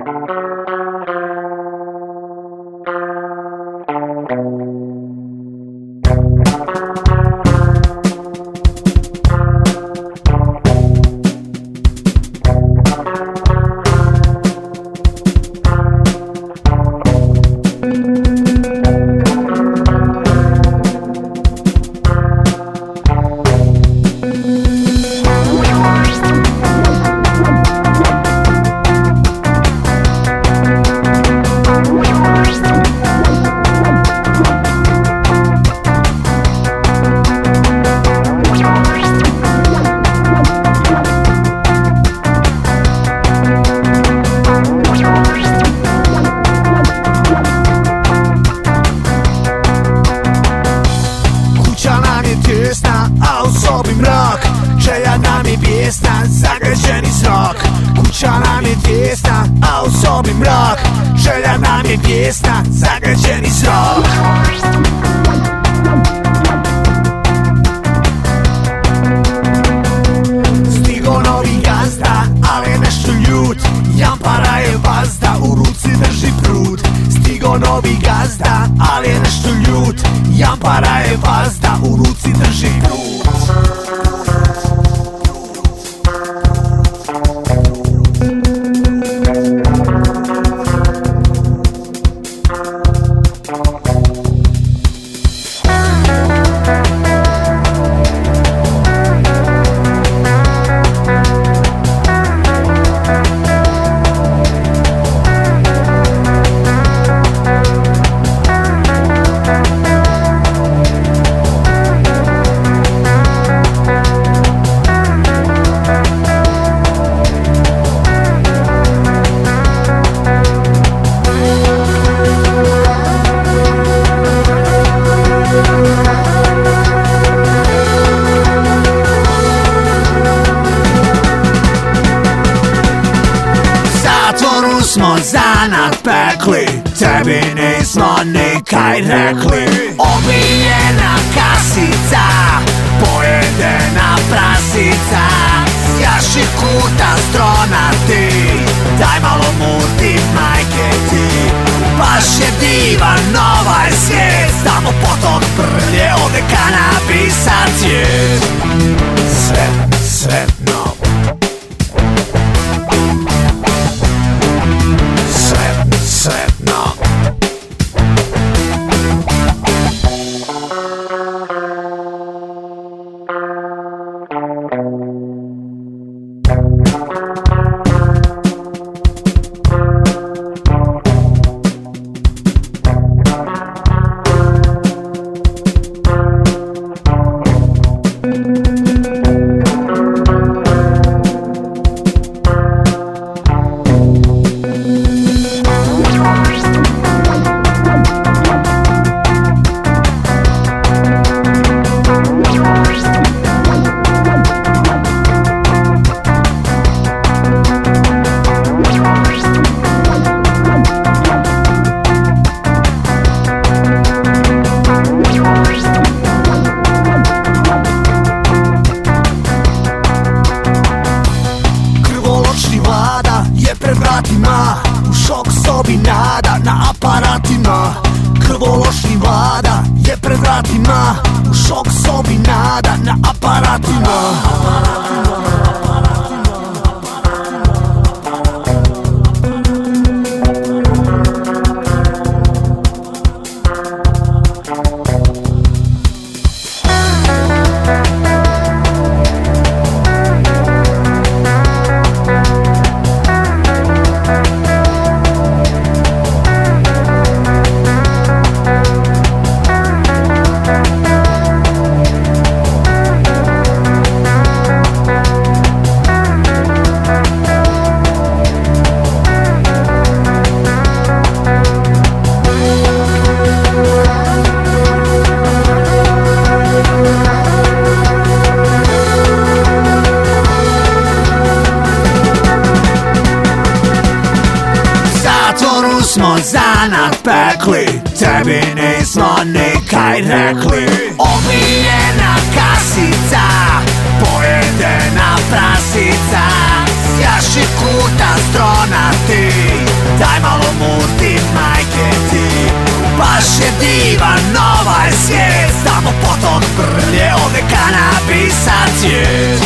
A u sobi mrak, želja nam je bijesna, zagađeni zrak. Kuća nam je tijesna, a u sobi mrak, želja nam je bijesna, zagađeni zrak. Stigo novi gazda, ali je nešto ljut, jampara je vazda, u ruci drži prut. Stigo novi gazda, ali je nešto ljut, jampara je vazda, u ruci drži prut. Smo zanat pekli, tebi nismo nikaj rekli. Omiljena kasica, pojedena prasica, jaši kuta stronati, daj malo muti majke ti. Baš je divan ovaj svijet, tamo potok brlje, ovde kanabisa cvijet. Sretno sretno. U šok sobi nada na aparatima. Krvološni vlada je pred vratima, u šok sobi nada na aparatima. Smo zanat pekli, tebi nismo nikaj rekli. Omiljena kasica, pojedena prasica, jaši kuta stronati, baš je divan ovaj svijet. Tamo potok brlje, ovdje kanabisa cvijet.